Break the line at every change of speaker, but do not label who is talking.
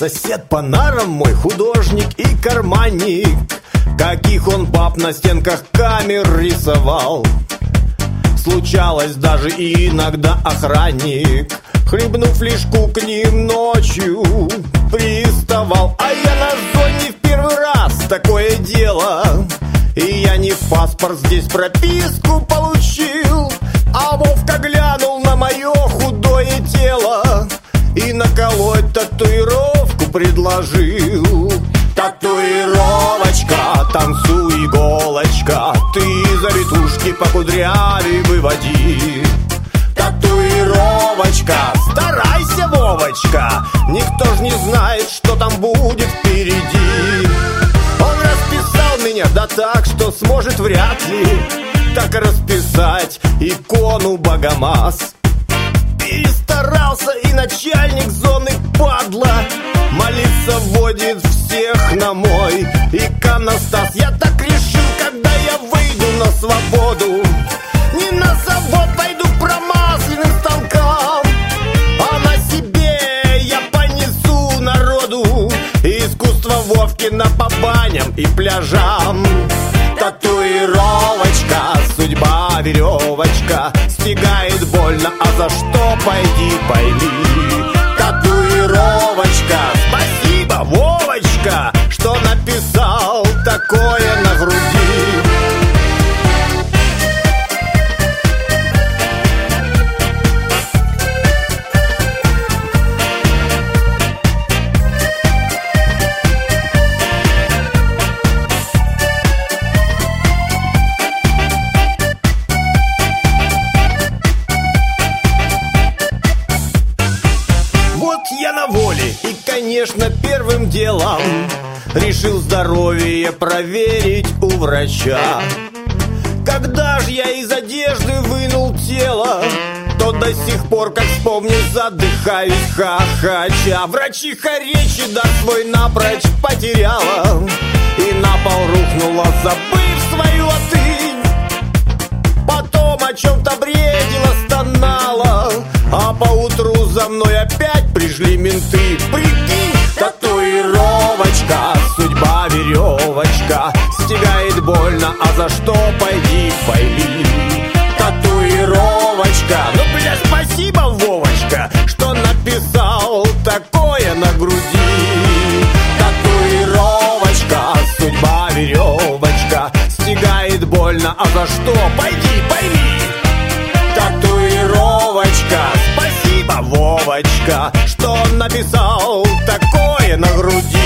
Сосед по нарам мой художник и карманник, каких он баб на стенках камер рисовал. Случалось даже и иногда охранник, хлебнув лишку к ним ночью, приставал. А я на зоне в первый раз такое дело, и я не в паспорт здесь прописку получил, а Вовка глянул на мое худое тело и наколоть татуировку предложил. Татуировочка, танцуй, иголочка, ты завитушки по кудряве выводи. Татуировочка, старайся, Вовочка, никто ж не знает, что там будет впереди. Он расписал меня, да так, что сможет вряд ли так расписать икону Богомаз. Перестарался и начальник зоны, падла, молиться вводит всех на мой иконостас. Я так решил, когда я выйду на свободу, не на завод пойду к промасленным станкам, а на себе я понесу народу искусство Вовкина по баням и пляжам. Татуировочка, судьба веревочка, стягает больно, а за что пойди пойми. Татуировочка, спасибо, Вовочка, что написал такое на груди. Я на воле и, конечно, первым делом решил здоровье проверить у врача. Когда ж я из одежды вынул тело, то до сих пор, как вспомню, задыхаюсь хохоча. Врачиха речи да свой напрочь потеряла и на пол рухнула, забыв свою латынь. Потом о чем-то бредила, стонала, а поутру за мной опять пришли менты. Прикинь, татуировочка, судьба веревочка, стягает больно, а за что пойди пойми. Татуировочка, ну бля, спасибо, Вовочка, что написал такое на груди. Татуировочка, судьба веревочка, стягает больно, а за что пойди пойми. Татуировочка, спасибо, Вовочка, что написал такое на груди.